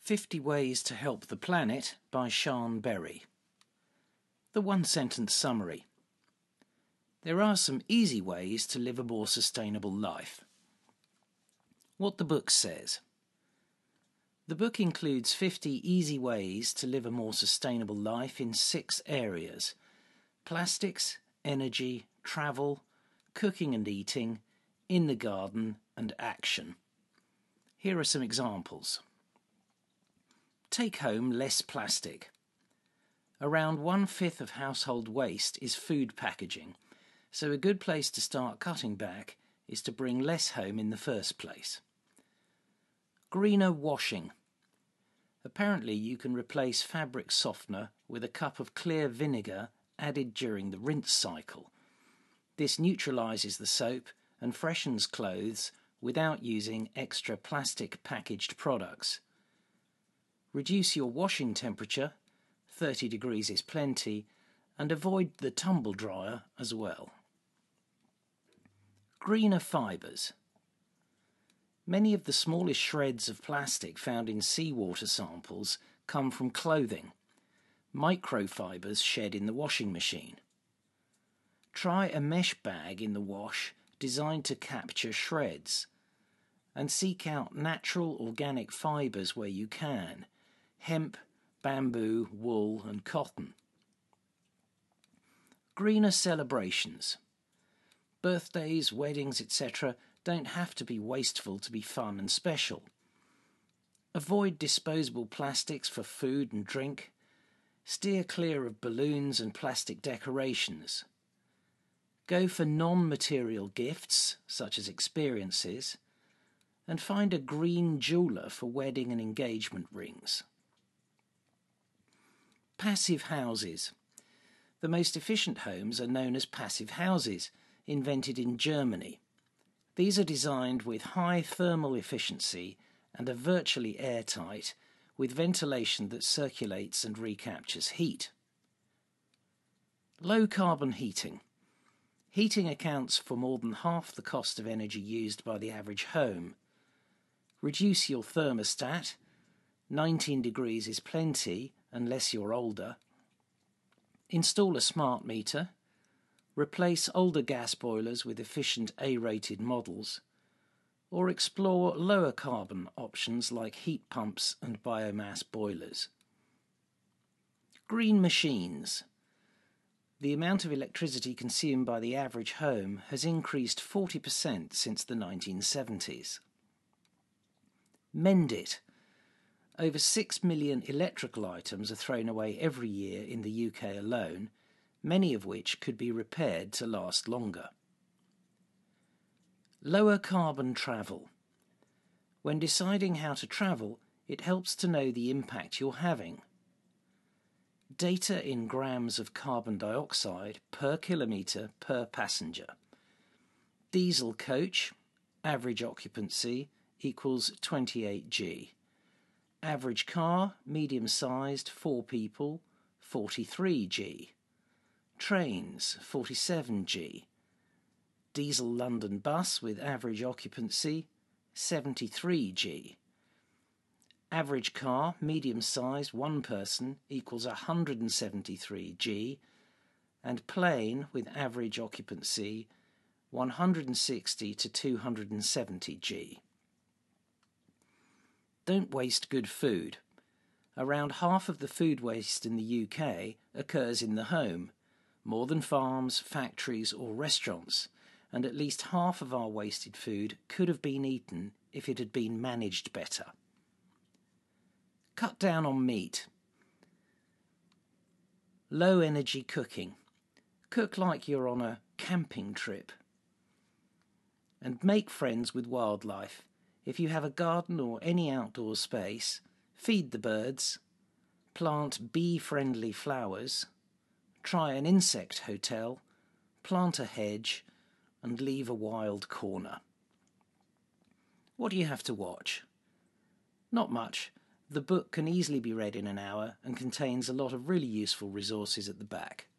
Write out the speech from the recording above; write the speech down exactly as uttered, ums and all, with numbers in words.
fifty Ways to Help the Planet by Sian Berry. The one-sentence summary. There are some easy ways to live a more sustainable life. What the book says. The book includes fifty easy ways to live a more sustainable life in six areas: plastics, energy, travel, cooking and eating, in the garden, and action. Here are some examples. Take home less plastic. Around one-fifth of household waste is food packaging, so a good place to start cutting back is to bring less home in the first place. Greener washing. Apparently you can replace fabric softener with a cup of clear vinegar added during the rinse cycle. This neutralises the soap and freshens clothes without using extra plastic packaged products. Reduce your washing temperature, thirty degrees is plenty, and avoid the tumble dryer as well. Greener fibres. Many of the smallest shreds of plastic found in seawater samples come from clothing, microfibres shed in the washing machine. Try a mesh bag in the wash designed to capture shreds, and seek out natural organic fibres where you can: hemp, bamboo, wool and cotton. Greener celebrations. Birthdays, weddings, et cetera don't have to be wasteful to be fun and special. Avoid disposable plastics for food and drink. Steer clear of balloons and plastic decorations. Go for non-material gifts, such as experiences, and find a green jeweller for wedding and engagement rings. Passive houses. The most efficient homes are known as passive houses, invented in Germany. These are designed with high thermal efficiency and are virtually airtight, with ventilation that circulates and recaptures heat. Low carbon heating. Heating accounts for more than half the cost of energy used by the average home. Reduce your thermostat. nineteen degrees is plenty unless you're older. Install a smart meter. Replace older gas boilers with efficient A-rated models. Or explore lower carbon options like heat pumps and biomass boilers. Green machines. The amount of electricity consumed by the average home has increased forty percent since the nineteen seventies. Mend it. Over six million electrical items are thrown away every year in the U K alone, many of which could be repaired to last longer. Lower carbon travel. When deciding how to travel, it helps to know the impact you're having. Data in grams of carbon dioxide per kilometre per passenger. Diesel coach, average occupancy, equals twenty-eight G. Average car, medium-sized, four people, forty-three G. Trains, forty-seven G. Diesel London bus with average occupancy, seventy-three G. Average car, medium-sized, one person, equals one hundred seventy-three G. And plane with average occupancy, one hundred sixty to two hundred seventy G. Don't waste good food. Around half of the food waste in the U K occurs in the home, more than farms, factories or restaurants, and at least half of our wasted food could have been eaten if it had been managed better. Cut down on meat. Low energy cooking. Cook like you're on a camping trip. And make friends with wildlife. If you have a garden or any outdoor space, feed the birds, plant bee-friendly flowers, try an insect hotel, plant a hedge, and leave a wild corner. What do you have to watch? Not much. The book can easily be read in an hour and contains a lot of really useful resources at the back.